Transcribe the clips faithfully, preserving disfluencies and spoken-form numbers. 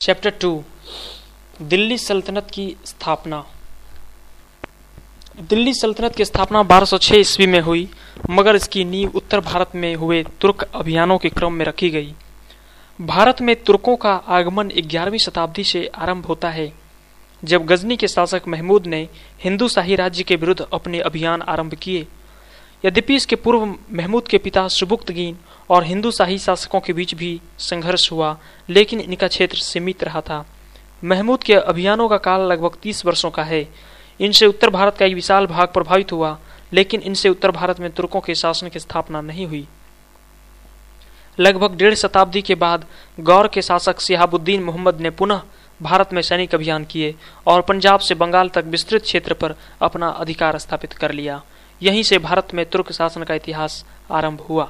Chapter two Delhi सल्तनत की स्थापना। दिल्ली सल्तनत की स्थापना बारह सौ छह ईस्वी में हुई, मगर इसकी नींव उत्तर भारत में हुए तुर्क अभियानों के क्रम में रखी गई। भारत में तुर्कों का आगमन ग्यारहवीं शताब्दी से आरंभ होता है, जब गजनी के शासक महमूद ने हिंदू शाही राज्य के विरुद्ध अपने अभियान आरंभ किए। यद्यपि इसके पूर्व महमूद के पिता सुबुक्तगीन और हिंदू शाही शासकों के बीच भी संघर्ष हुआ, लेकिन इनका क्षेत्र सीमित रहा था। महमूद के अभियानों का काल लगभग तीस वर्षों का है। इनसे उत्तर भारत का एक विशाल भाग प्रभावित हुआ, लेकिन इनसे उत्तर भारत में तुर्कों के शासन की स्थापना नहीं हुई। लगभग डेढ़ शताब्दी के बाद गौर के शासक शिहाबुद्दीन मोहम्मद ने पुनः भारत में सैनिक अभियान किए और पंजाब से बंगाल तक विस्तृत क्षेत्र पर अपना अधिकार स्थापित कर लिया। यहीं से भारत में तुर्क शासन का इतिहास आरंभ हुआ।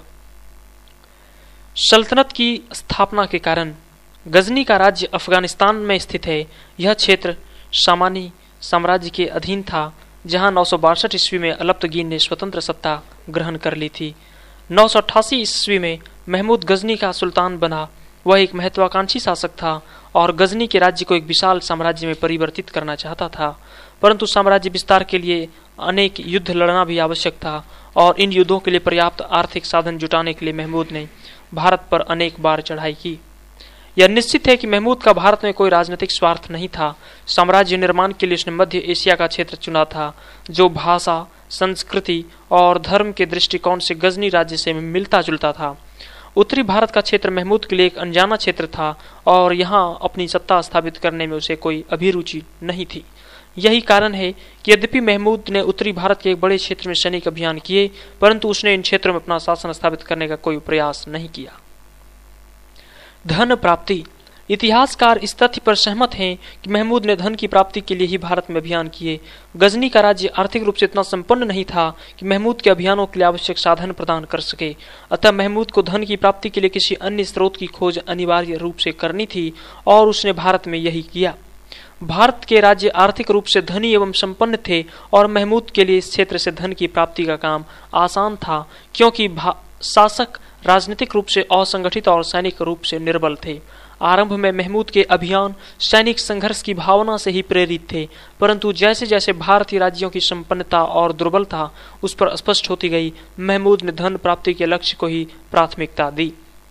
सल्तनत की स्थापना के कारण गजनी का राज्य अफगानिस्तान में स्थित है। यह क्षेत्र सामानी साम्राज्य के अधीन था, जहां नौ सौ बासठ ईस्वी में अलप्तगीन ने स्वतंत्र सत्ता ग्रहण कर ली थी। नौ सौ अट्ठासी ईस्वी में महमूद गजनी का सुल्तान बना। वह एक महत्वाकांक्षी शासक था और गजनी के राज्य को एक विशाल साम्राज्य में परिवर्तित करना चाहता था, परंतु साम्राज्य विस्तार के लिए अनेक युद्ध लड़ना भी आवश्यक था और इन युद्धों के लिए पर्याप्त आर्थिक साधन जुटाने के लिए महमूद ने भारत पर अनेक बार चढ़ाई की। यह निश्चित है कि महमूद का भारत में कोई राजनीतिक स्वार्थ नहीं था। साम्राज्य निर्माण के लिए उसने मध्य एशिया का क्षेत्र चुना था, जो भाषा, संस्कृति और धर्म के दृष्टिकोण से गजनी राज्य से मिलता जुलता था। उत्तरी भारत का क्षेत्र महमूद के लिए एक अनजाना क्षेत्र था और यहाँ अपनी सत्ता स्थापित करने में उसे कोई अभिरुचि नहीं थी। यही कारण है कि यद्यपि महमूद ने उत्तरी भारत के एक बड़े क्षेत्र में सैनिक अभियान किए, परंतु उसने इन क्षेत्रों में अपना शासन स्थापित करने का कोई प्रयास नहीं किया। धन प्राप्ति। इतिहासकार इस तथ्य पर सहमत हैं कि महमूद ने धन की प्राप्ति के लिए ही भारत में अभियान किए। गजनी का राज्य आर्थिक रूप से इतना संपन्न नहीं था कि महमूद के अभियानों के लिए आवश्यक साधन प्रदान कर सके, अतः महमूद को धन की प्राप्ति के लिए किसी अन्य स्रोत की खोज अनिवार्य रूप से करनी थी और उसने भारत में यही किया। भारत के राज्य आर्थिक रूप से धनी एवं संपन्न थे और महमूद के लिए इस क्षेत्र से धन की प्राप्ति का काम आसान था, क्योंकि शासक राजनीतिक रूप से असंगठित और सैनिक रूप से निर्बल थे। आरंभ में महमूद के अभियान सैनिक संघर्ष की भावना से ही प्रेरित थे, परंतु जैसे जैसे भारतीय राज्यों की संपन्नता और दुर्बलता उस पर स्पष्ट होती गई, महमूद ने धन प्राप्ति के लक्ष्य को ही प्राथमिकता दी।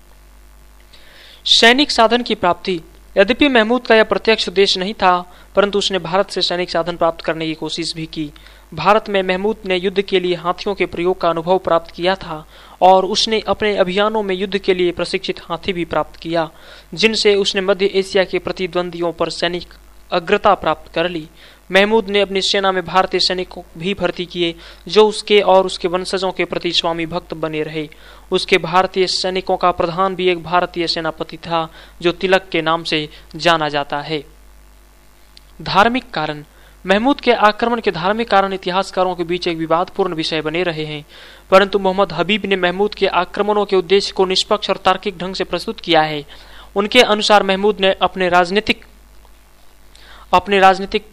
सैनिक साधन की प्राप्ति। यद्यपि महमूद का यह प्रत्यक्ष उद्देश्य नहीं था, परंतु उसने भारत से सैनिक साधन प्राप्त करने की कोशिश भी की। भारत में महमूद ने युद्ध के लिए हाथियों के प्रयोग का अनुभव प्राप्त किया था और उसने अपने अभियानों में युद्ध के लिए प्रशिक्षित हाथी भी प्राप्त किया, जिनसे उसने मध्य एशिया के प्रतिद्वंदियों पर सैनिक अग्रता प्राप्त कर ली। महमूद ने अपनी सेना में भारतीय सैनिकों भी भर्ती किए, जो उसके और उसके वंशजों के प्रति स्वामी भक्त बने रहे। उसके भारतीय सैनिकों का प्रधान भी एक भारतीय सेनापति था, जो तिलक के नाम से जाना जाता है। धार्मिक कारण। महमूद के आक्रमण के धार्मिक कारण इतिहासकारों के बीच एक विवादपूर्ण विषय बने रहे हैं, परंतु मोहम्मद हबीब ने महमूद के आक्रमणों के उद्देश्य को निष्पक्ष और तार्किक ढंग से प्रस्तुत किया है। उनके अनुसार महमूद ने अपने राजनीतिक अपने राजनीतिक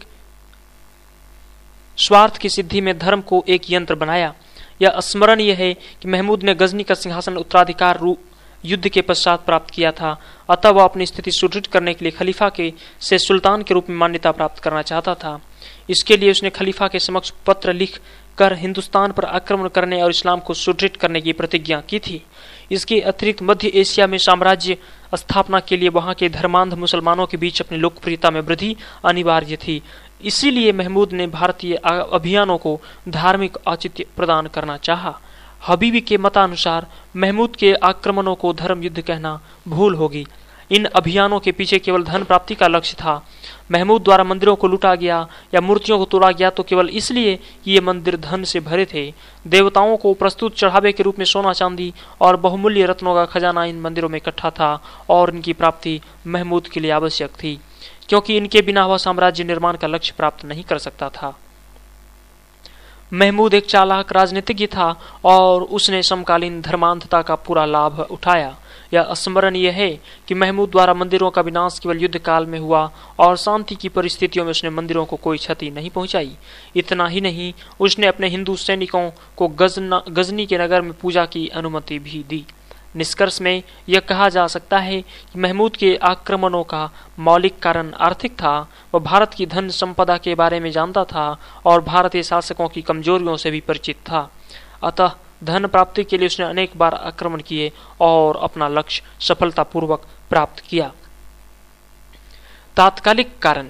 स्वार्थ की सिद्धि में धर्म को एक यंत्र बनाया। यह स्मरणीय है कि महमूद ने गजनी का सिंहासन उत्तराधिकार रूप युद्ध के पश्चात प्राप्त किया था, अतः वह अपनी स्थिति सुदृढ़ करने के लिए खलीफा के से सुल्तान के रूप में मान्यता प्राप्त करना चाहता था। इसके लिए उसने खलीफा के समक्ष पत्र लिख कर हिंदुस्तान पर आक्रमण करने और इस्लाम को सुदृढ़ करने की प्रतिज्ञा की थी। इसके अतिरिक्त मध्य एशिया में साम्राज्य स्थापना के लिए वहां के धर्मांध मुसलमानों के बीच अपनी लोकप्रियता में वृद्धि अनिवार्य थी। इसीलिए महमूद ने भारतीय अभियानों को धार्मिक औचित्य प्रदान करना चाहा। हबीबी के मतानुसार महमूद के आक्रमणों को धर्म युद्ध कहना भूल होगी। इन अभियानों के पीछे केवल धन प्राप्ति का लक्ष्य था। महमूद द्वारा मंदिरों को लूटा गया या मूर्तियों को तोड़ा गया तो केवल इसलिए कि ये मंदिर धन से भरे थे। देवताओं को प्रस्तुत चढ़ावे के रूप में सोना चांदी और बहुमूल्य रत्नों का खजाना इन मंदिरों में इकट्ठा था और इनकी प्राप्ति महमूद के लिए आवश्यक थी, क्योंकि इनके बिना वह साम्राज्य निर्माण का लक्ष्य प्राप्त नहीं कर सकता था। महमूद एक चालाक राजनीतिज्ञ था और उसने समकालीन धर्मांधता का पूरा लाभ उठाया। यह स्मरणीय है कि महमूद द्वारा मंदिरों का विनाश केवल युद्ध काल में हुआ और शांति की परिस्थितियों में उसने मंदिरों को कोई क्षति नहीं पहुंचाई। इतना ही नहीं, उसने अपने हिंदू सैनिकों को गजना, गजनी के नगर में पूजा की अनुमति भी दी। निष्कर्ष में यह कहा जा सकता है कि महमूद के आक्रमणों का मौलिक कारण आर्थिक था। वह भारत की धन संपदा के बारे में जानता था और भारतीय शासकों की कमजोरियों से भी परिचित था। अतः धन प्राप्ति के लिए उसने अनेक बार आक्रमण किए और अपना लक्ष्य सफलतापूर्वक प्राप्त किया। तात्कालिक कारण।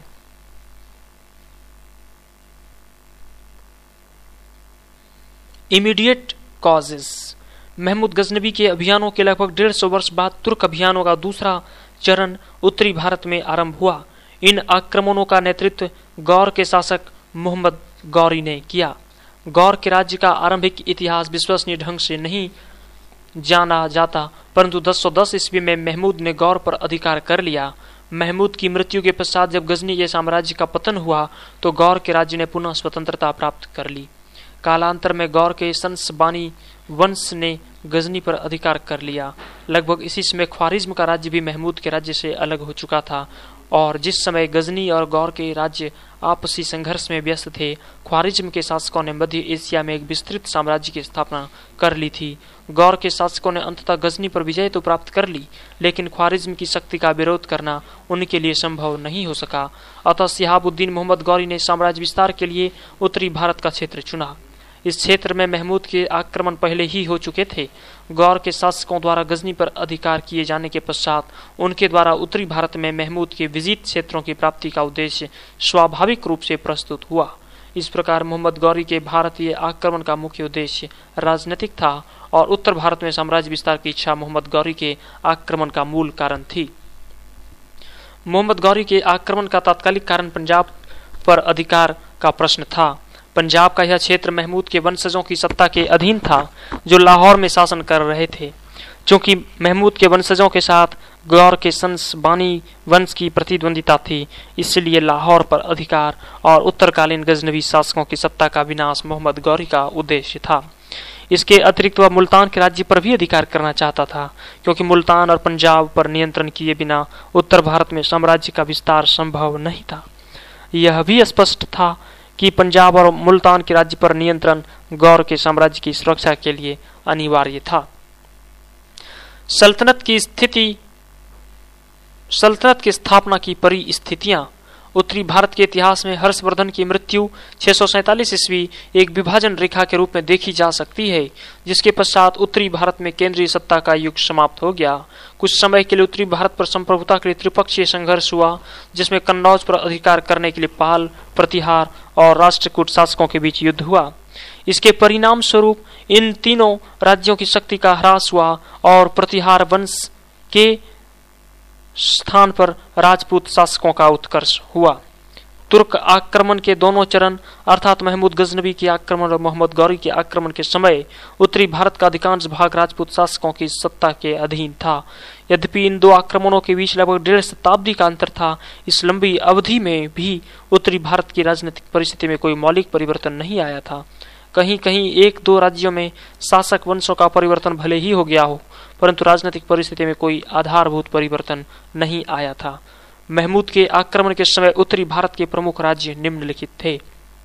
Immediate causes. महमूद गजनबी के अभियानों के लगभग डेढ़ सौ वर्ष बाद तुर्क अभियानों का दूसरा चरण उत्तरी भारत में आरंभ हुआ। इन आक्रमणों का नेतृत्व गौर के शासक मोहम्मद गौरी ने किया। गौर के राज्य का आरंभिक इतिहास विश्वसनीय ढंग से नहीं जाना जाता, परंतु दस सौ दस ईस्वी में महमूद ने गौर पर अधिकार कर लिया। महमूद की मृत्यु के पश्चात जब गजनी के साम्राज्य का पतन हुआ तो गौर के राज्य ने पुनः स्वतंत्रता प्राप्त कर ली। कालांतर में गौर के संसबानी वंश ने गजनी पर अधिकार कर लिया। लगभग इसी समय ख्वारिज्म का राज्य भी महमूद के राज्य से अलग हो चुका था और जिस समय गजनी और गौर के राज्य आपसी संघर्ष में व्यस्त थे, ख्वारिज्म के शासकों ने मध्य एशिया में एक विस्तृत साम्राज्य की स्थापना कर ली थी। गौर के शासकों ने अंततः गजनी पर विजय तो प्राप्त कर ली, लेकिन ख्वारिज्म की शक्ति का विरोध करना उनके लिए संभव नहीं हो सका। अतः शिहाबुद्दीन मोहम्मद गौरी ने साम्राज्य विस्तार के लिए उत्तरी भारत का क्षेत्र चुना। इस क्षेत्र में महमूद के आक्रमण पहले ही हो चुके थे। गौर के शासकों द्वारा गजनी पर अधिकार किए जाने के पश्चात उनके द्वारा उत्तरी भारत में महमूद के विजित क्षेत्रों की प्राप्ति का उद्देश्य स्वाभाविक रूप से प्रस्तुत हुआ। इस प्रकार मोहम्मद गौरी के भारतीय आक्रमण का मुख्य उद्देश्य राजनीतिक था और उत्तर भारत में साम्राज्य विस्तार की इच्छा मोहम्मद गौरी के आक्रमण का मूल कारण थी। मोहम्मद गौरी के आक्रमण का तात्कालिक कारण पंजाब पर अधिकार का प्रश्न था। पंजाब का यह क्षेत्र महमूद के वंशजों की सत्ता के अधीन था जो लाहौर में शासन कर रहे थे। चूंकि महमूद के वंशजों के साथ गौर के संसबानी वंश की प्रतिद्वंदिता थी, इसलिए लाहौर पर अधिकार और उत्तरकालीन गजनवी शासकों की सत्ता का विनाश मोहम्मद गौरी का उद्देश्य था। इसके अतिरिक्त वह मुल्तान के राज्य पर भी अधिकार करना चाहता था, क्योंकि मुल्तान और पंजाब पर नियंत्रण किए बिना उत्तर भारत में साम्राज्य का विस्तार संभव नहीं था। यह भी स्पष्ट था कि पंजाब और मुल्तान के राज्य पर नियंत्रण गौर के साम्राज्य की सुरक्षा के लिए अनिवार्य था। सल्तनत की स्थिति सल्तनत की स्थापना की परिस्थितियां। उत्तरी भारत के इतिहास में हर्षवर्धन की मृत्यु छह सौ सैंतालीस ईस्वी एक विभाजन रेखा के रूप में देखी जा सकती है, जिसके पश्चात उत्तरी भारत में केंद्रीय सत्ता का युग समाप्त हो गया। कुछ समय के लिए उत्तरी भारत पर संप्रभुता के लिए त्रिपक्षीय संघर्ष हुआ, जिसमें कन्नौज पर अधिकार करने के लिए पाल, प्रतिहार और राष्ट्रकूट शासकों के बीच युद्ध हुआ। इसके परिणाम स्वरूप इन तीनों राज्यों की शक्ति का ह्रास हुआ और प्रतिहार वंश के स्थान पर राजपूत शासकों का उत्कर्ष हुआ। तुर्क आक्रमण के दोनों चरण अर्थात महमूद गजनवी के आक्रमण और मोहम्मद गौरी के आक्रमण के समय उत्तरी भारत का अधिकांश भाग राजपूत शासकों की सत्ता के अधीन था। यद्यपि इन दो आक्रमणों के बीच लगभग डेढ़ शताब्दी का अंतर था, इस लंबी अवधि में भी उत्तरी भारत की राजनीतिक परिस्थिति में कोई मौलिक परिवर्तन नहीं आया था। कहीं कहीं एक दो राज्यों में शासक वंशों का परिवर्तन भले ही हो गया हो, परंतु राजनीतिक परिस्थिति में कोई आधारभूत परिवर्तन नहीं आया था। महमूद के आक्रमण के समय उत्तरी भारत के प्रमुख राज्य निम्नलिखित थे।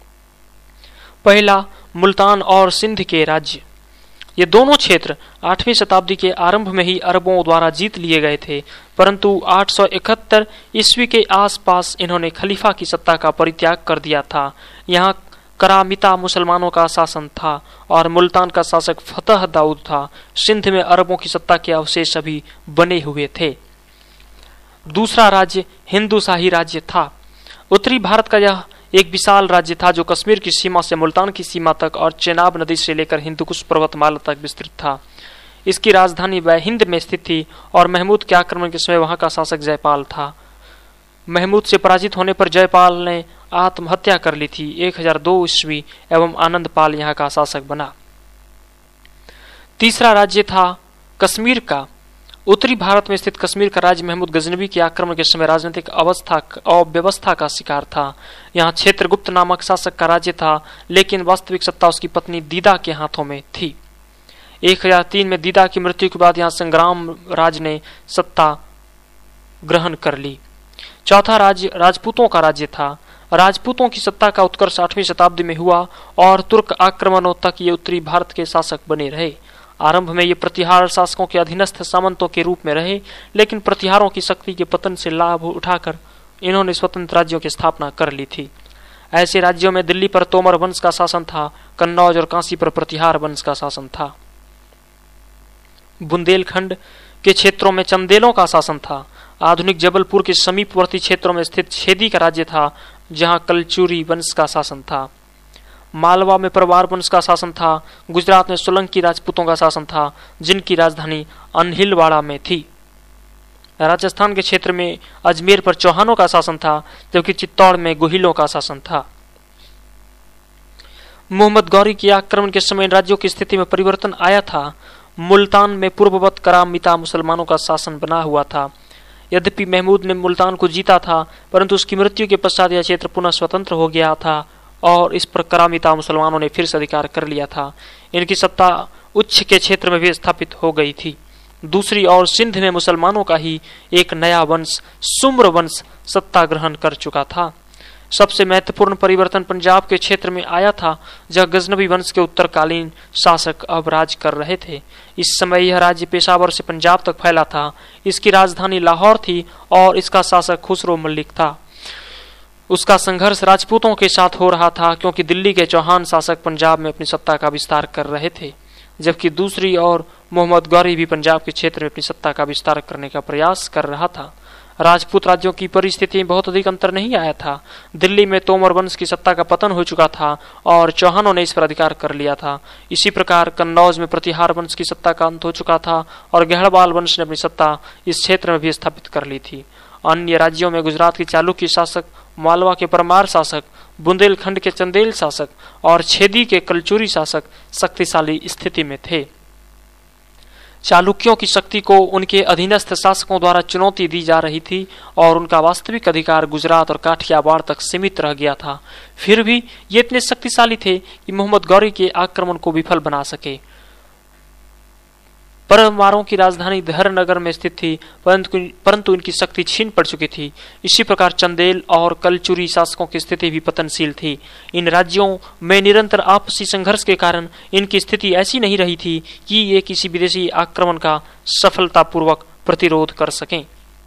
पहला, मुल्तान और सिंध के राज्य। ये दोनों क्षेत्र आठवीं शताब्दी के आरंभ में ही अरबों द्वारा जीत लिए गए थे, परंतु आठ सौ इकहत्तर ईस्वी के आसपास इन्होंने खलीफा की सत्ता का परित्याग कर दिया था। यहाँ करामिता मुसलमानों का शासन था और मुल्तान का शासक फतह दाऊद था। सिंध में अरबों की सत्ता के अवशेष अभी बने हुए थे। दूसरा राज्य हिंदू शाही राज्य था। उत्तरी भारत का यह एक विशाल राज्य था जो कश्मीर की सीमा से मुल्तान की सीमा तक और चेनाब नदी से लेकर हिंदुकुश पर्वतमाला तक विस्तृत था। इसकी राजधानी वहिंद में स्थित थी और महमूद के आक्रमण के समय वहां का शासक जयपाल था। महमूद से पराजित होने पर जयपाल ने आत्महत्या कर ली थी। एक हजार दो ईस्वी एवं आनंदपाल यहाँ का शासक बना। तीसरा राज्य था कश्मीर का। उत्तरी भारत में स्थित कश्मीर का राज्य महमूद गजनवी के आक्रमण के समय राजनीतिक अवस्था और व्यवस्था का शिकार था। यहाँ क्षेत्रगुप्त नामक शासक का राज्य था, लेकिन वास्तविक सत्ता उसकी पत्नी दीदा के हाथों में थी। एक हजार तीन में दीदा की मृत्यु के बाद यहाँ संग्राम राज ने सत्ता ग्रहण कर ली। चौथा राज्य राजपूतों का राज्य था। राजपूतों की सत्ता का उत्कर्ष आठवीं शताब्दी में हुआ और तुर्क आक्रमणों तक ये उत्तरी भारत के शासक बने रहे। आरंभ में ये प्रतिहार शासकों के अधीनस्थ सामंतों के रूप में रहे, लेकिन प्रतिहारों की शक्ति के पतन से लाभ उठाकर इन्होंने स्वतंत्र राज्यों की स्थापना कर ली थी। ऐसे राज्यों में दिल्ली पर तोमर वंश का शासन था, कन्नौज और काशी पर प्रतिहार वंश का शासन था। बुंदेलखंड के क्षेत्रों में चंदेलों का शासन था। आधुनिक जबलपुर के समीपवर्ती क्षेत्रों में स्थित छेदी का राज्य था, जहां कलचुरी वंश का शासन था। मालवा में परवार वंश का शासन था। गुजरात में सोलंकी राजपूतों का शासन था, जिनकी राजधानी अनहिलवाड़ा में थी। राजस्थान के क्षेत्र में अजमेर पर चौहानों का शासन था, जबकि चित्तौड़ में गोहिलों का शासन था। मोहम्मद गौरी के आक्रमण के समय राज्यों की स्थिति में परिवर्तन आया था। मुल्तान में पूर्ववत करामिता मुसलमानों का शासन बना हुआ था। यद्यपि महमूद ने मुल्तान को जीता था, परंतु उसकी मृत्यु के पश्चात यह क्षेत्र पुनः स्वतंत्र हो गया था और इस पर करामिता मुसलमानों ने फिर से अधिकार कर लिया था। इनकी सत्ता उच्च के क्षेत्र में भी स्थापित हो गई थी। दूसरी ओर सिंध में मुसलमानों का ही एक नया वंश सुम्र वंश सत्ता ग्रहण कर चुका था। सबसे महत्वपूर्ण परिवर्तन पंजाब के क्षेत्र में आया था, जहां गजनवी वंश के उत्तरकालीन शासक अब राज कर रहे थे। इस समय यह राज्य पेशावर से पंजाब तक फैला था। इसकी राजधानी लाहौर थी और इसका शासक खुसरो मलिक था। उसका संघर्ष राजपूतों के साथ हो रहा था, क्योंकि दिल्ली के चौहान शासक पंजाब में अपनी सत्ता का विस्तार कर रहे थे, जबकि दूसरी ओर मोहम्मद गौरी भी पंजाब के क्षेत्र में अपनी सत्ता का विस्तार करने का प्रयास कर रहा था। राजपूत राज्यों की परिस्थिति में बहुत अधिक अंतर नहीं आया था। दिल्ली में तोमर वंश की सत्ता का पतन हो चुका था और चौहानों ने इस पर अधिकार कर लिया था। इसी प्रकार कन्नौज में प्रतिहार वंश की सत्ता का अंत हो चुका था और गहड़बाल वंश ने अपनी सत्ता इस क्षेत्र में भी स्थापित कर ली थी। अन्य राज्यों में गुजरात के चालुक्य शासक, मालवा के परमार शासक, बुंदेलखंड के चंदेल शासक और छेदी के कलचुरी शासक शक्तिशाली स्थिति में थे। चालुक्यों की शक्ति को उनके अधीनस्थ शासकों द्वारा चुनौती दी जा रही थी और उनका वास्तविक अधिकार गुजरात और काठियावाड़ तक सीमित रह गया था। फिर भी ये इतने शक्तिशाली थे कि मोहम्मद गौरी के आक्रमण को विफल बना सके। परमारों की राजधानी धरनगर में स्थित थी, परंतु परंतु इनकी शक्ति छीन पड़ चुकी थी। इसी प्रकार चंदेल और कलचुरी शासकों की स्थिति भी पतनशील थी। इन राज्यों में निरंतर आपसी संघर्ष के कारण इनकी स्थिति ऐसी नहीं रही थी कि ये किसी विदेशी आक्रमण का सफलतापूर्वक प्रतिरोध कर सकें।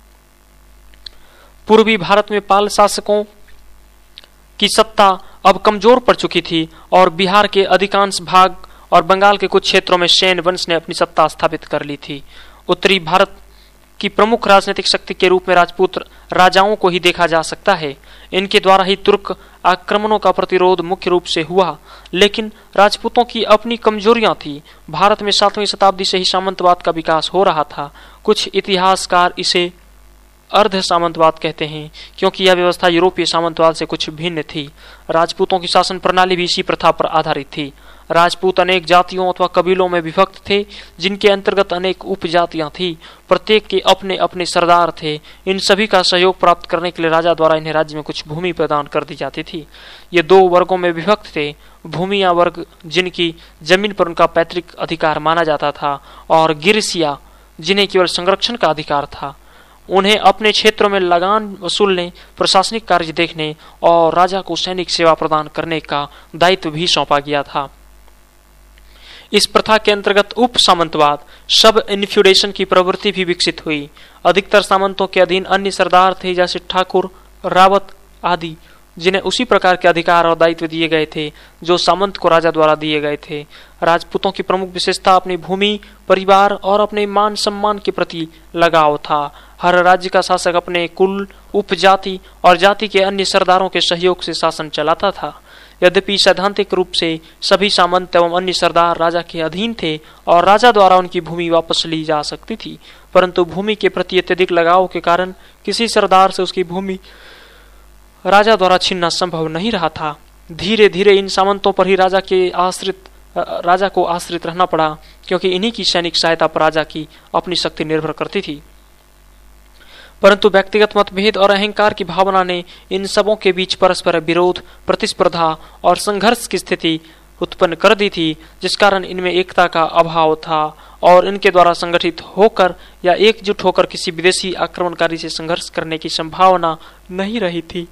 पूर्वी भारत में पाल शासकों की सत्ता अब कमजोर पड़ चुकी थी और बिहार के अधिकांश भाग और बंगाल के कुछ क्षेत्रों में सेन वंश ने अपनी सत्ता स्थापित कर ली थी। उत्तरी भारत की प्रमुख राजनीतिक शक्ति के रूप में राजपूत राजाओं को ही देखा जा सकता है। इनके द्वारा ही तुर्क आक्रमणों का प्रतिरोध मुख्य रूप से हुआ, लेकिन राजपूतों की अपनी कमजोरियां थी। भारत में सातवीं शताब्दी से ही सामंतवाद का विकास हो रहा था। कुछ इतिहासकार इसे अर्ध सामंतवाद कहते हैं, क्योंकि यह व्यवस्था यूरोपीय सामंतवाद से कुछ भिन्न थी। राजपूतों की शासन प्रणाली भी इसी प्रथा पर आधारित थी। राजपूत अनेक जातियों अथवा कबीलों में विभक्त थे, जिनके अंतर्गत अनेक उपजातियां थी। प्रत्येक के अपने अपने सरदार थे। इन सभी का सहयोग प्राप्त करने के लिए राजा द्वारा इन्हें राज्य में कुछ भूमि प्रदान कर दी जाती थी। ये दो वर्गों में विभक्त थे। भूमिया वर्ग, जिनकी जमीन पर उनका पैतृक अधिकार माना जाता था, और गिरसिया, जिन्हें केवल संरक्षण का अधिकार था। उन्हें अपने क्षेत्रों में लगान वसूलने, प्रशासनिक कार्य देखने और राजा को सैनिक सेवा प्रदान करने का दायित्व भी सौंपा गया था। इस प्रथा के अंतर्गत उप सामंतवाद, सब इन्फ्यूडेशन की प्रवृत्ति भी विकसित हुई। अधिकतर सामंतों के अधीन अन्य सरदार थे, जैसे ठाकुर, रावत आदि, जिन्हें उसी प्रकार के अधिकार और दायित्व दिए गए थे जो सामंत को राजा द्वारा दिए गए थे। राजपूतों की प्रमुख विशेषता अपनी भूमि, परिवार और अपने मान सम्मान के प्रति लगाव था। हर राज्य का शासक अपने कुल, उपजाति और जाति के अन्य सरदारों के सहयोग से शासन चलाता था। यद्यपि सैद्धांतिक रूप से सभी सामंत एवं अन्य सरदार राजा के अधीन थे और राजा द्वारा उनकी भूमि वापस ली जा सकती थी, परंतु भूमि के प्रति अत्यधिक लगाव के कारण किसी सरदार से उसकी भूमि राजा द्वारा छीनना संभव नहीं रहा था। धीरे धीरे इन सामंतों पर ही राजा के आश्रित राजा को आश्रित रहना पड़ा, क्योंकि इन्हीं की सैनिक सहायता पर राजा की अपनी शक्ति निर्भर करती थी। परंतु व्यक्तिगत मतभेद और अहंकार की भावना ने इन सबों के बीच परस्पर विरोध, प्रतिस्पर्धा और संघर्ष की स्थिति उत्पन्न कर दी थी, जिस कारण इनमें एकता का अभाव था और इनके द्वारा संगठित होकर या एकजुट होकर किसी विदेशी आक्रमणकारी से संघर्ष करने की संभावना नहीं रही थी।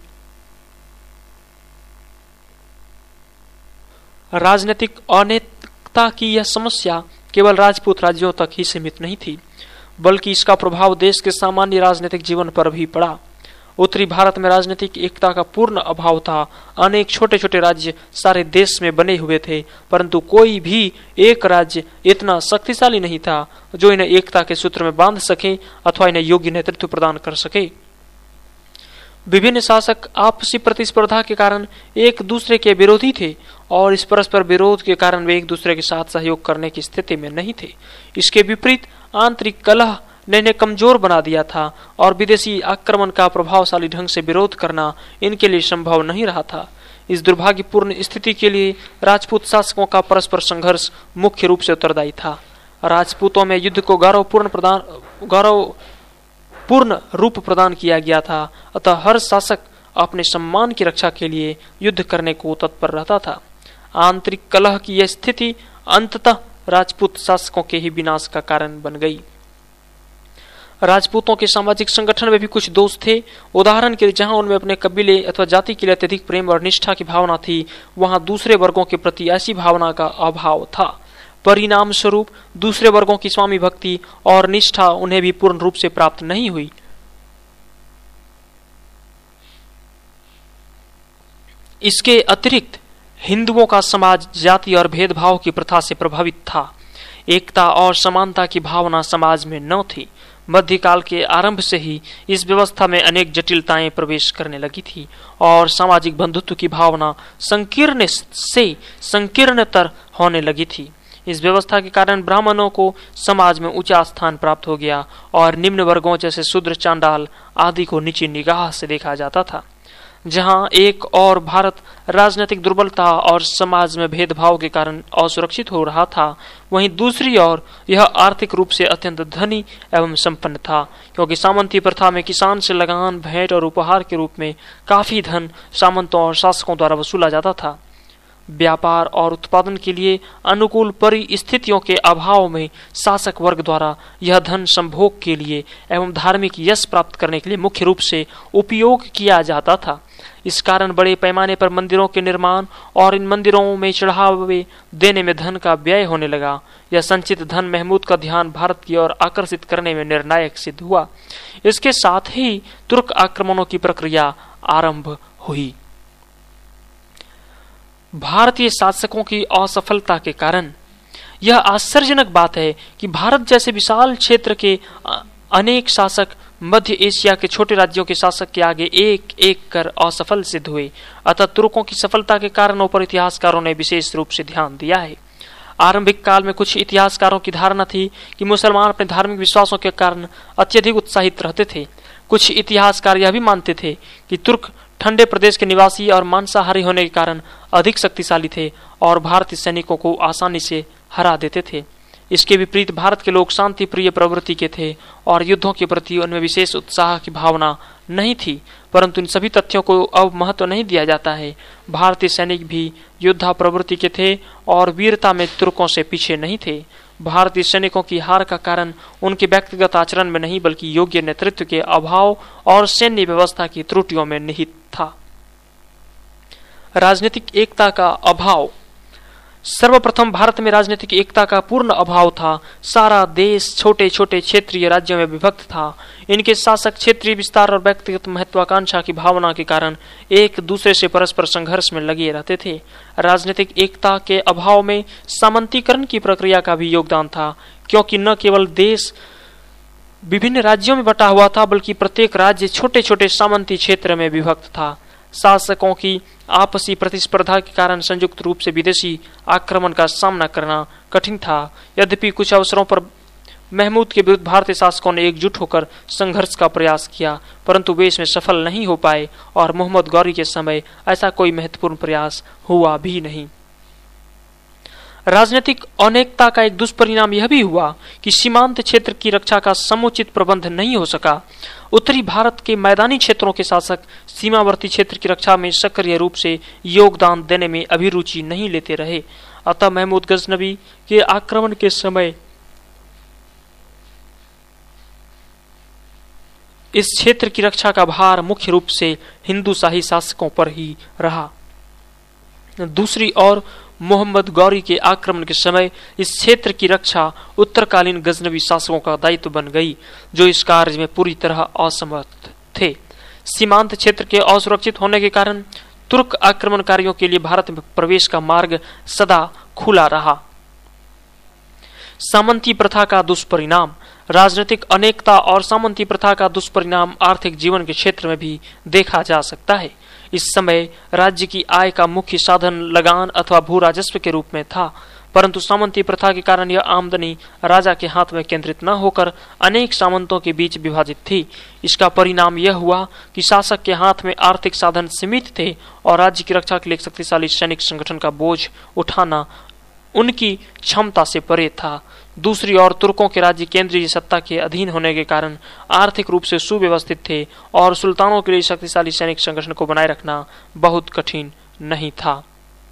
राजनीतिक अनैतिकता की यह समस्या केवल राजपूत राज्यों तक ही सीमित नहीं थी, बल्कि इसका प्रभाव देश के सामान्य राजनीतिक जीवन पर भी पड़ा। उत्तरी भारत में राजनीतिक एकता का पूर्ण अभाव था। अनेक छोटे छोटे राज्य सारे देश में बने हुए थे, परंतु कोई भी एक राज्य इतना शक्तिशाली नहीं था जो इन्हें एकता के सूत्र में बांध सके अथवा इन्हें योग्य नेतृत्व प्रदान कर सके। विभिन्न शासक आपसी प्रतिस्पर्धा के कारण एक दूसरे के विरोधी थे और इस परस्पर विरोध के कारण वे एक दूसरे के साथ सहयोग करने की स्थिति में नहीं थे। इसके विपरीत आंतरिक कलह ने इन्हें कमजोर बना दिया था और विदेशी आक्रमण का प्रभावशाली ढंग से विरोध करना इनके लिए संभव नहीं रहा था। इस दुर्भाग्यपूर्ण स्थिति के लिए राजपूत शासकों का परस्पर संघर्ष मुख्य रूप से उत्तरदायी था। राजपूतों में युद्ध को गौरवपूर्ण प्रदान गौरव पूर्ण रूप प्रदान किया गया था, अतः हर शासक अपने सम्मान की रक्षा के लिए युद्ध करने को तत्पर रहता था। आंतरिक कलह की यह स्थिति अंततः राजपूत शासकों के ही विनाश का कारण बन गई। राजपूतों के सामाजिक संगठन में भी कुछ दोष थे। उदाहरण के लिए जहां उनमें अपने कबीले अथवा जाति के लिए अत्यधिक प्रेम और निष्ठा की भावना थी, वहां दूसरे वर्गों के प्रति ऐसी भावना का अभाव था। परिणाम स्वरूप दूसरे वर्गों की स्वामी भक्ति और निष्ठा उन्हें भी पूर्ण रूप से प्राप्त नहीं हुई। इसके अतिरिक्त हिंदुओं का समाज जाति और भेदभाव की प्रथा से प्रभावित था। एकता और समानता की भावना समाज में न थी। मध्यकाल के आरंभ से ही इस व्यवस्था में अनेक जटिलताएं प्रवेश करने लगी थी और सामाजिक बंधुत्व की भावना संकीर्ण से संकीर्णतर होने लगी थी। इस व्यवस्था के कारण ब्राह्मणों को समाज में ऊंचा स्थान प्राप्त हो गया और निम्न वर्गों जैसे शूद्र, चांडाल आदि को नीची निगाह से देखा जाता था। जहां एक और भारत राजनीतिक दुर्बलता और समाज में भेदभाव के कारण असुरक्षित हो रहा था, वहीं दूसरी ओर यह आर्थिक रूप से अत्यंत धनी एवं संपन्न था, क्योंकि सामंती प्रथा में किसान से लगान, भेंट और उपहार के रूप में काफी धन सामंतों और शासकों द्वारा वसूला जाता था। व्यापार और उत्पादन के लिए अनुकूल परिस्थितियों के अभाव में शासक वर्ग द्वारा यह धन संभोग के लिए एवं धार्मिक यश प्राप्त करने के लिए मुख्य रूप से उपयोग किया जाता था। इस कारण बड़े पैमाने पर मंदिरों के निर्माण और इन मंदिरों में चढ़ावे देने में धन का व्यय होने लगा। यह संचित धन महमूद का ध्यान भारत की ओर आकर्षित करने में निर्णायक सिद्ध हुआ। इसके साथ ही तुर्क आक्रमणों की प्रक्रिया आरंभ हुई। भारतीय शासकों की असफलता के कारण यह आश्चर्यजनक बात है कि भारत जैसे विशाल क्षेत्र के अनेक शासक मध्य एशिया के छोटे राज्यों के शासक के आगे एक एक कर असफल सिद्ध हुए। अतः तुर्कों की सफलता के कारणों पर इतिहासकारों ने विशेष रूप से ध्यान दिया है। आरंभिक काल में कुछ इतिहासकारों की धारणा थी कि मुसलमान अपने धार्मिक विश्वासों के कारण अत्यधिक उत्साहित रहते थे। कुछ इतिहासकार यह भी मानते थे कि तुर्क ठंडे प्रदेश के निवासी और मांसाहारी होने के कारण अधिक शक्तिशाली थे और भारतीय सैनिकों को आसानी से हरा देते थे। इसके विपरीत भारत के लोग शांति प्रिय प्रवृत्ति के थे और युद्धों के प्रति उनमें विशेष उत्साह की भावना नहीं थी। परंतु इन सभी तथ्यों को अब महत्व नहीं दिया जाता है। भारतीय सैनिक भी योद्धा प्रवृत्ति के थे और वीरता में तुर्कों से पीछे नहीं थे। भारतीय सैनिकों की हार का कारण उनके व्यक्तिगत आचरण में नहीं, बल्कि योग्य नेतृत्व के अभाव और सैन्य व्यवस्था की त्रुटियों में निहित था। राजनीतिक एकता का अभाव। सर्वप्रथम भारत में राजनीतिक एकता का पूर्ण अभाव था। सारा देश छोटे छोटे क्षेत्रीय राज्यों में विभक्त था। इनके शासक क्षेत्रीय विस्तार और व्यक्तिगत महत्वाकांक्षा की भावना के कारण एक दूसरे से परस्पर संघर्ष में लगे रहते थे। राजनीतिक एकता के अभाव में सामंतीकरण की प्रक्रिया का भी योगदान था, क्योंकि न केवल देश विभिन्न राज्यों में बटा हुआ था, बल्कि प्रत्येक राज्य छोटे छोटे सामंती क्षेत्र में विभक्त था। शासकों की आपसी प्रतिस्पर्धा के कारण संयुक्त रूप से विदेशी आक्रमण का सामना करना कठिन था। यद्यपि कुछ अवसरों पर महमूद के विरुद्ध भारतीय शासकों ने एकजुट होकर संघर्ष का प्रयास किया, परंतु वे इसमें सफल नहीं हो पाए और मोहम्मद गौरी के समय ऐसा कोई महत्वपूर्ण प्रयास हुआ भी नहीं। राजनीतिक अनेकता का एक दुष्परिणाम यह भी हुआ कि सीमांत क्षेत्र की रक्षा का समुचित प्रबंध नहीं हो सका। उत्तरी भारत के मैदानी क्षेत्रों के शासक सीमावर्ती क्षेत्र की रक्षा में सक्रिय रूप से योगदान देने में अभिरुचि नहीं लेते रहे। अतः महमूद गजनवी के आक्रमण के समय इस क्षेत्र की रक्षा का भार मुख्य रूप से हिंदू शाही शासकों पर ही रहा। दूसरी ओर मोहम्मद गौरी के आक्रमण के समय इस क्षेत्र की रक्षा उत्तरकालीन गजनवी शासकों का दायित्व बन गई, जो इस कार्य में पूरी तरह असमर्थ थे। सीमांत क्षेत्र के असुरक्षित होने के कारण तुर्क आक्रमणकारियों के लिए भारत में प्रवेश का मार्ग सदा खुला रहा। सामंती प्रथा का दुष्परिणाम। राजनीतिक अनेकता और सामंती प्रथा का दुष्परिणाम आर्थिक जीवन के क्षेत्र में भी देखा जा सकता है। इस समय राज्य की आय का मुख्य साधन लगान अथवा भू राजस्व के रूप में था, परंतु सामंती प्रथा के कारण यह आमदनी राजा के हाथ में केंद्रित न होकर अनेक सामंतों के बीच विभाजित थी। इसका परिणाम यह हुआ कि शासक के हाथ में आर्थिक साधन सीमित थे और राज्य की रक्षा के लिए एक शक्तिशाली सैनिक संगठन का बोझ उठाना उनकी क्षमता से परे था। दूसरी ओर तुर्कों के राज्य केंद्रीय सत्ता के अधीन होने के कारण आर्थिक रूप से सुव्यवस्थित थे और सुल्तानों के लिए शक्तिशाली सैनिक संगठन को बनाए रखना बहुत कठिन नहीं था।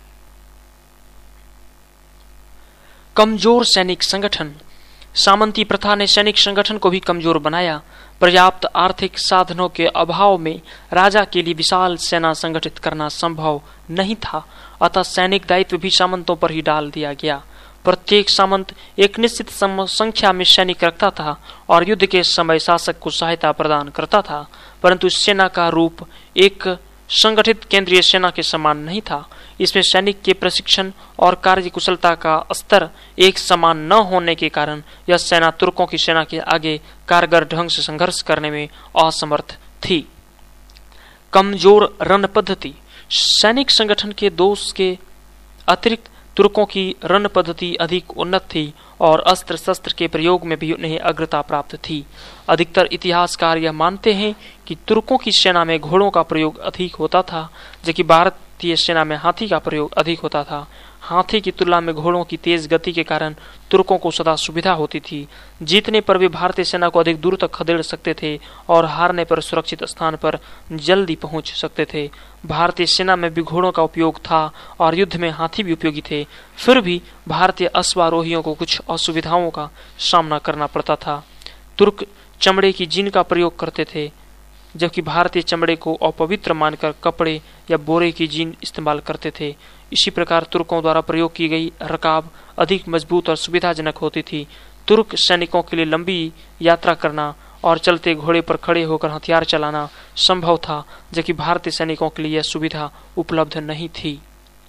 कमजोर सैनिक संगठन। सामंती प्रथा ने सैनिक संगठन को भी कमजोर बनाया। पर्याप्त आर्थिक साधनों के अभाव में राजा के लिए विशाल सेना संगठित करना संभव नहीं था, अतः सैनिक दायित्व भी सामंतों पर ही डाल दिया गया। प्रत्येक सामंत एक निश्चित संख्या में सैनिक रखता था और युद्ध के समय शासक को सहायता प्रदान करता था, परंतु इस सेना का रूप एक संगठित केंद्रीय सेना के समान नहीं था। इसमें सैनिक के प्रशिक्षण और कार्यकुशलता का स्तर एक समान न होने के कारण यह सेना तुर्कों की सेना के आगे कारगर ढंग से संघर्ष करने में असमर्थ थी। कमजोर रण पद्धति। सैनिक संगठन के दोष के अतिरिक्त तुर्कों की रण पद्धति अधिक उन्नत थी और अस्त्र शस्त्र के प्रयोग में भी उन्हें अग्रता प्राप्त थी। अधिकतर इतिहासकार यह मानते हैं कि तुर्कों की सेना में घोड़ों का प्रयोग अधिक होता था, जबकि भारतीय सेना में हाथी का प्रयोग अधिक होता था। हाथी की तुलना में घोड़ों की तेज गति के कारण तुर्कों को सदा सुविधा होती थी। जीतने पर वे भारतीय सेना को अधिक दूर तक खदेड़ सकते थे और हारने पर सुरक्षित स्थान पर जल्दी पहुंच सकते थे। भारतीय सेना में भी घोड़ों का उपयोग था और युद्ध में हाथी भी उपयोगी थे, फिर भी भारतीय अश्वारोहियों को कुछ असुविधाओं का सामना करना पड़ता था। तुर्क चमड़े की जीन का प्रयोग करते थे, जबकि भारतीय चमड़े को अपवित्र मानकर कपड़े या बोरे की जीन इस्तेमाल करते थे। इसी प्रकार तुर्कों द्वारा प्रयोग की गई रकाब अधिक मजबूत और सुविधाजनक होती थी। तुर्क सैनिकों के लिए लंबी यात्रा करना और चलते घोड़े पर खड़े होकर हथियार चलाना संभव था, जबकि भारतीय सैनिकों के लिए यह सुविधा उपलब्ध नहीं थी।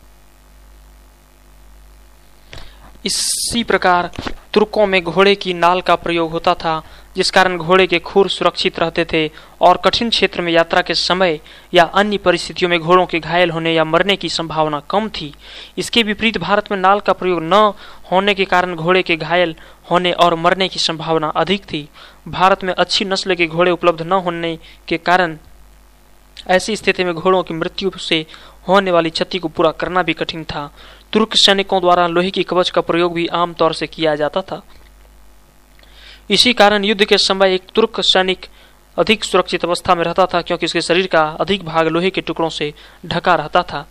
इसी प्रकार तुर्कों में घोड़े की नाल का प्रयोग होता था, जिस कारण घोड़े के खुर सुरक्षित रहते थे और कठिन क्षेत्र में यात्रा के समय या अन्य परिस्थितियों में घोड़ों के घायल होने या मरने की संभावना कम थी। इसके विपरीत भारत में नाल का प्रयोग न होने के कारण घोड़े के घायल होने और मरने की संभावना अधिक थी। भारत में अच्छी नस्ल के घोड़े उपलब्ध न होने के कारण ऐसी स्थिति में घोड़ों की मृत्यु से होने वाली क्षति को पूरा करना भी कठिन था। तुर्क सैनिकों द्वारा लोहे की कवच का प्रयोग भी आमतौर से किया जाता था। इसी कारण युद्ध के समय एक तुर्क सैनिक अधिक सुरक्षित अवस्था में रहता था, क्योंकि उसके शरीर का अधिक भाग लोहे के टुकड़ों से ढका रहता था।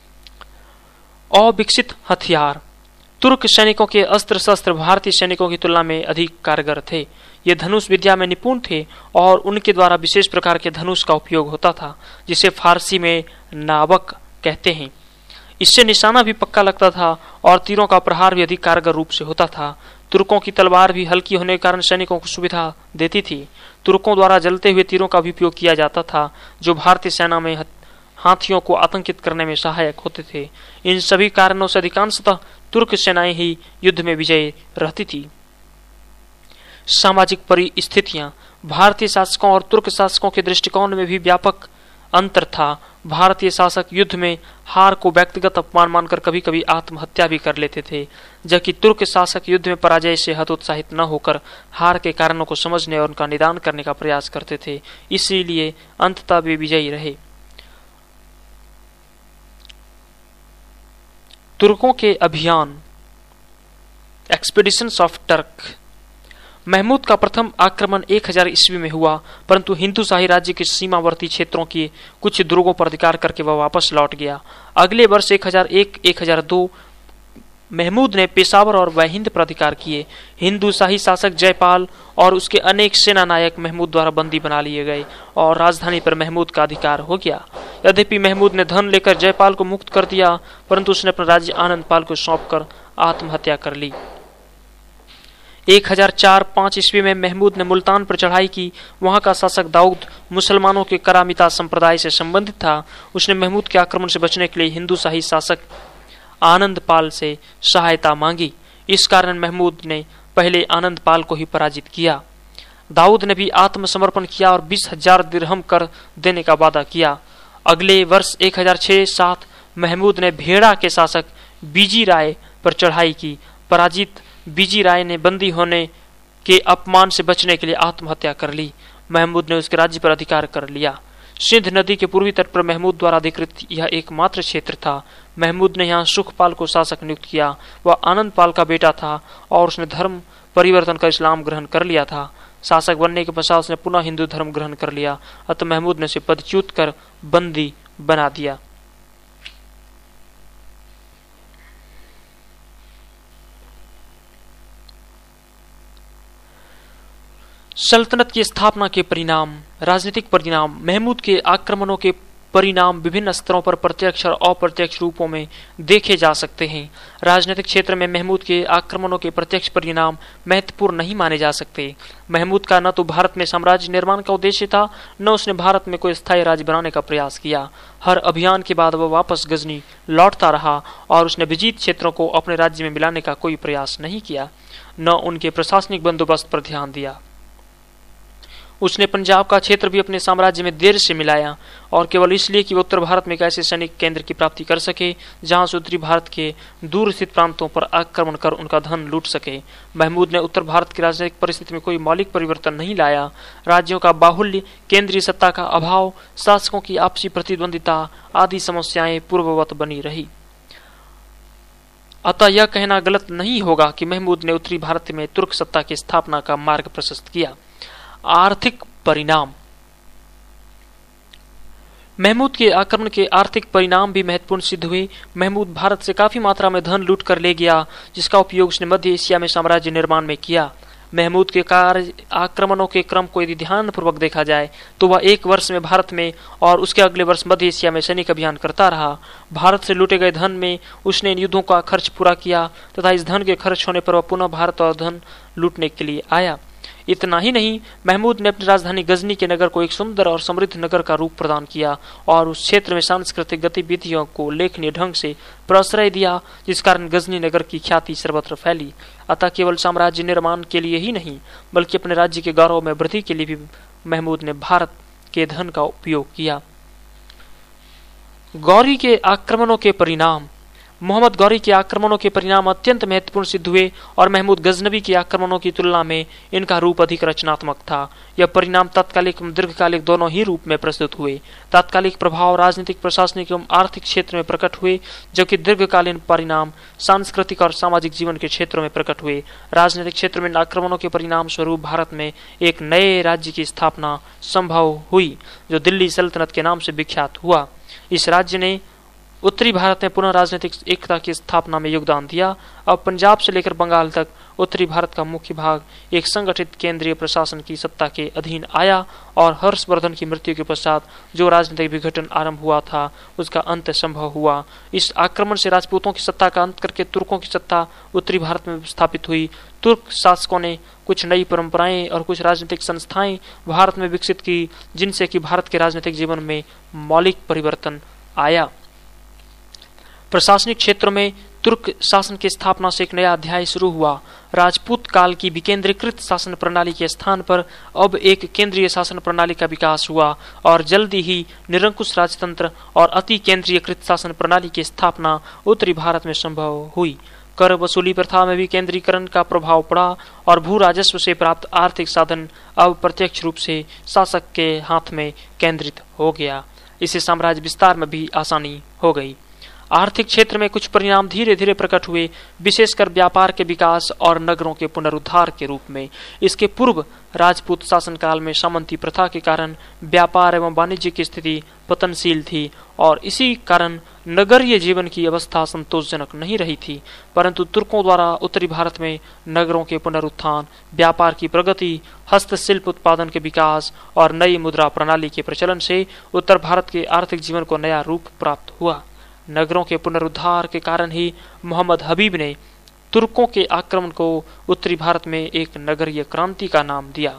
अविकसित हथियार। तुर्क सैनिकों के अस्त्र शस्त्र भारतीय सैनिकों की तुलना में अधिक कारगर थे। ये धनुष विद्या में निपुण थे और उनके द्वारा विशेष प्रकार के धनुष का उपयोग होता था, जिसे फारसी में नावक कहते हैं। इससे निशाना भी पक्का लगता था और तीरों का प्रहार भी अधिक कारगर रूप से होता था। तुर्कों की तलवार भी हल्की होने के कारण सैनिकों को सुविधा देती थी। तुर्कों द्वारा जलते हुए तीरों का भी उपयोग किया जाता था, जो भारतीय सेना में हाथियों को आतंकित करने में सहायक होते थे। इन सभी कारणों से अधिकांशतः तुर्क सेनाएं ही युद्ध में विजयी रहती थी। सामाजिक परिस्थितियां। भारतीय शासकों और तुर्क शासकों के दृष्टिकोण में भी व्यापक अंतर था। भारतीय शासक युद्ध में हार को व्यक्तिगत अपमान मानकर कभी कभी आत्महत्या भी कर लेते थे, जबकि तुर्क शासक युद्ध में पराजय से हतोत्साहित न होकर हार के कारणों को समझने और उनका निदान करने का प्रयास करते थे। इसीलिए अंततः वे विजयी रहे। तुर्कों के अभियान। Expeditions of Turk. महमूद का प्रथम आक्रमण एक हजार ईस्वी में हुआ, परंतु हिंदू शाही राज्य के सीमावर्ती क्षेत्रों के कुछ दुर्गों पर अधिकार करके वह वापस लौट गया। अगले वर्ष एक हजार एक एक हजार दो महमूद ने पेशावर और वहिंद पर अधिकार किए। हिंदू शाही शासक जयपाल और उसके अनेक सेना नायक महमूद द्वारा बंदी बना लिए गए और राजधानी पर महमूद का अधिकार हो गया। यद्यपि महमूद ने धन लेकर जयपाल को मुक्त कर दिया, परंतु उसने अपना राज्य आनंदपाल को सौंपकर आत्महत्या कर ली। एक हजार चार पांच ईस्वी में महमूद ने मुल्तान पर चढ़ाई की। वहां का शासक दाऊद मुसलमानों के करामिता संप्रदाय से संबंधित था। उसने महमूद के आक्रमण से बचने के लिए हिंदू शाही शासक आनंदपाल से सहायता मांगी। इस कारण महमूद ने पहले आनंदपाल को ही पराजित किया। दाऊद ने भी आत्मसमर्पण किया और बीस हजार दिरहम कर देने का वादा किया। अगले वर्ष एक हजार छह सात महमूद ने भेड़ा के शासक बीजी राय पर चढ़ाई की। पराजित बीजी राय ने बंदी होने के अपमान से बचने के लिए आत्महत्या कर ली। महमूद ने उसके राज्य पर अधिकार कर लिया। सिंध नदी के पूर्वी तट पर महमूद द्वारा अधिकृत यह एकमात्र क्षेत्र था। महमूद ने यहाँ सुखपाल को शासक नियुक्त किया। वह आनंदपाल का बेटा था और उसने धर्म परिवर्तन कर इस्लाम ग्रहण कर लिया था। शासक बनने के पश्चात उसने पुनः हिंदू धर्म ग्रहण कर लिया। अतः महमूद ने उसे पदच्युत कर बंदी बना दिया। सल्तनत की स्थापना के परिणाम। राजनीतिक परिणाम। महमूद के आक्रमणों के परिणाम विभिन्न स्तरों पर प्रत्यक्ष और अप्रत्यक्ष रूपों में देखे जा सकते हैं। राजनीतिक क्षेत्र में महमूद के आक्रमणों के प्रत्यक्ष परिणाम महत्वपूर्ण नहीं माने जा सकते। महमूद का न तो भारत में साम्राज्य निर्माण का उद्देश्य था, न उसने भारत में कोई स्थायी राज्य बनाने का प्रयास किया। हर अभियान के बाद वह वापस गजनी लौटता रहा और उसने विजित क्षेत्रों को अपने राज्य में मिलाने का कोई प्रयास नहीं किया, न उनके प्रशासनिक बंदोबस्त पर ध्यान दिया। उसने पंजाब का क्षेत्र भी अपने साम्राज्य में देर से मिलाया और केवल इसलिए कि वह उत्तर भारत में एक ऐसे सैनिक केंद्र की प्राप्ति कर सके जहां से उत्तरी भारत के दूर स्थित प्रांतों पर आक्रमण कर उनका धन लूट सके। महमूद ने उत्तर भारत की राजनीतिक परिस्थिति में कोई मौलिक परिवर्तन नहीं लाया। राज्यों का बाहुल्य, केंद्रीय सत्ता का अभाव, शासकों की आपसी प्रतिद्वंदिता आदि समस्याएं पूर्ववत बनी रही। अतः यह कहना गलत नहीं होगा कि महमूद ने उत्तरी भारत में तुर्क सत्ता की स्थापना का मार्ग प्रशस्त किया। आर्थिक परिणाम। महमूद के आक्रमण के आर्थिक परिणाम भी महत्वपूर्ण सिद्ध हुए। महमूद भारत से काफी मात्रा में धन लूट कर ले गया, जिसका उपयोग उसने मध्य एशिया में साम्राज्य निर्माण में किया। महमूद के कार्य आक्रमणों के क्रम को यदि ध्यानपूर्वक देखा जाए तो वह एक वर्ष में भारत में और उसके अगले वर्ष मध्य एशिया में सैनिक अभियान करता रहा। भारत से लूटे गए धन में उसने इन युद्धों का खर्च पूरा किया तथा इस धन के खर्च होने पर वह पुनः भारत और धन लूटने के लिए आया। इतना ही नहीं, महमूद ने अपनी राजधानी गजनी के नगर को एक सुंदर और समृद्ध नगर का रूप प्रदान किया और उस क्षेत्र में सांस्कृतिक गतिविधियों को लेखनीय ढंग से प्रश्रय दिया, जिस कारण गजनी नगर की ख्याति सर्वत्र फैली। अतः केवल साम्राज्य निर्माण के लिए ही नहीं, बल्कि अपने राज्य के गौरव में वृद्धि के लिए भी महमूद ने भारत के धन का उपयोग किया। गौरी के आक्रमणों के परिणाम। मोहम्मद गौरी के आक्रमणों के परिणाम अत्यंत महत्वपूर्ण सिद्ध हुए और महमूद गजनवी के आक्रमणों की तुलना में इनका रूप अधिक रचनात्मक था। यह परिणाम तात्कालिक एवं दीर्घकालिक दोनों ही रूप में प्रस्तुत हुए। तात्कालिक प्रभाव राजनीतिक, प्रशासनिक एवं आर्थिक क्षेत्र में प्रकट हुए, जबकि दीर्घकालीन परिणाम सांस्कृतिक और सामाजिक जीवन के क्षेत्रों में प्रकट हुए। राजनीतिक क्षेत्र में आक्रमणों के परिणाम स्वरूप भारत में एक नए राज्य की स्थापना संभव हुई, जो दिल्ली सल्तनत के नाम से विख्यात हुआ। इस राज्य ने उत्तरी भारत में पुनः राजनीतिक एकता की स्थापना में योगदान दिया। अब पंजाब से लेकर बंगाल तक उत्तरी भारत का मुख्य भाग एक संगठित केंद्रीय प्रशासन की सत्ता के अधीन आया और हर्षवर्धन की मृत्यु के पश्चात जो राजनीतिक विघटन आरंभ हुआ था उसका अंत संभव हुआ। इस आक्रमण से राजपूतों की सत्ता का अंत करके तुर्कों की सत्ता उत्तरी भारत में स्थापित हुई। तुर्क शासकों ने कुछ नई परंपराएं और कुछ राजनीतिक संस्थाएं भारत में विकसित की, जिनसे कि भारत के राजनीतिक जीवन में मौलिक परिवर्तन आया। प्रशासनिक क्षेत्र में तुर्क शासन की स्थापना से एक नया अध्याय शुरू हुआ। राजपूत काल की विकेंद्रीकृत शासन प्रणाली के स्थान पर अब एक केंद्रीय शासन प्रणाली का विकास हुआ और जल्दी ही निरंकुश राजतंत्र और अति केंद्रीयकृत शासन प्रणाली की स्थापना उत्तरी भारत में संभव हुई। कर वसूली प्रथा में भी केंद्रीकरण का प्रभाव पड़ा और भू राजस्व से प्राप्त आर्थिक साधन अब प्रत्यक्ष रूप से शासक के हाथ में केंद्रित हो गया। इससे साम्राज्य विस्तार में भी आसानी हो गई। आर्थिक क्षेत्र में कुछ परिणाम धीरे धीरे प्रकट हुए, विशेषकर व्यापार के विकास और नगरों के पुनरुद्धार के रूप में। इसके पूर्व राजपूत शासनकाल में सामंती प्रथा के कारण व्यापार एवं वाणिज्य की स्थिति पतनशील थी और इसी कारण नगरीय जीवन की अवस्था संतोषजनक नहीं रही थी। परंतु तुर्कों द्वारा उत्तरी भारत में नगरों के पुनरुत्थान, व्यापार की प्रगति, हस्तशिल्प उत्पादन के विकास और नई मुद्रा प्रणाली के प्रचलन से उत्तर भारत के आर्थिक जीवन को नया रूप प्राप्त हुआ। नगरों के पुनरुद्धार के कारण ही मोहम्मद हबीब ने तुर्कों के आक्रमण को उत्तरी भारत में एक नगरीय क्रांति का नाम दिया।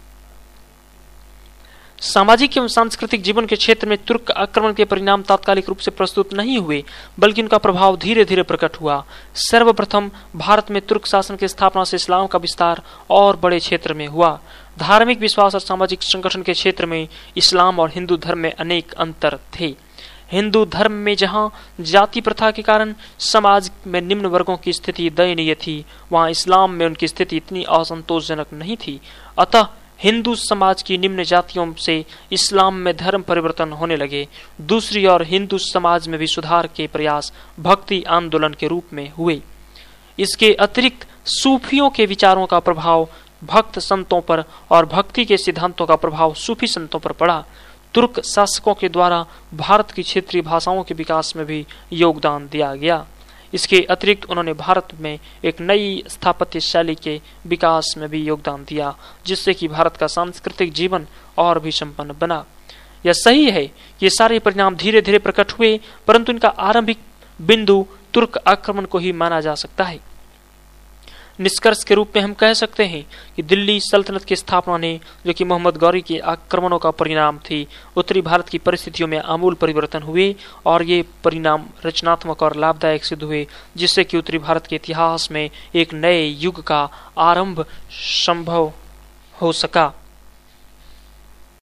सामाजिक एवं सांस्कृतिक जीवन के क्षेत्र में तुर्क आक्रमण के परिणाम तात्कालिक रूप से प्रस्तुत नहीं हुए, बल्कि उनका प्रभाव धीरे धीरे प्रकट हुआ। सर्वप्रथम भारत में तुर्क शासन की स्थापना से इस्लाम का विस्तार और बड़े क्षेत्र में हुआ। धार्मिक विश्वास और सामाजिक संगठन के क्षेत्र में इस्लाम और हिंदू धर्म में अनेक अंतर थे। हिंदू धर्म में जहां जाति प्रथा के कारण समाज में निम्न वर्गों की स्थिति दयनीय थी, वहां इस्लाम में उनकी स्थिति इतनी असंतोषजनक नहीं थी। अतः हिंदू समाज की निम्न जातियों से इस्लाम में धर्म परिवर्तन होने लगे। दूसरी ओर हिंदू समाज में भी सुधार के प्रयास भक्ति आंदोलन के रूप में हुए। इसके अतिरिक्त सूफियों के विचारों का प्रभाव भक्त संतों पर और भक्ति के सिद्धांतों का प्रभाव सूफी संतों पर पड़ा। तुर्क शासकों के द्वारा भारत की क्षेत्रीय भाषाओं के विकास में भी योगदान दिया गया। इसके अतिरिक्त उन्होंने भारत में एक नई स्थापत्य शैली के विकास में भी योगदान दिया, जिससे कि भारत का सांस्कृतिक जीवन और भी संपन्न बना। यह सही है कि ये सारे परिणाम धीरे धीरे प्रकट हुए, परंतु इनका आरंभिक बिंदु तुर्क आक्रमण को ही माना जा सकता है। निष्कर्ष के रूप में हम कह सकते हैं कि दिल्ली सल्तनत की स्थापना ने, जो कि मोहम्मद गौरी के आक्रमणों का परिणाम थी, उत्तरी भारत की परिस्थितियों में आमूल परिवर्तन हुए और ये परिणाम रचनात्मक और लाभदायक सिद्ध हुए, जिससे कि उत्तरी भारत के इतिहास में एक नए युग का आरंभ संभव हो सका।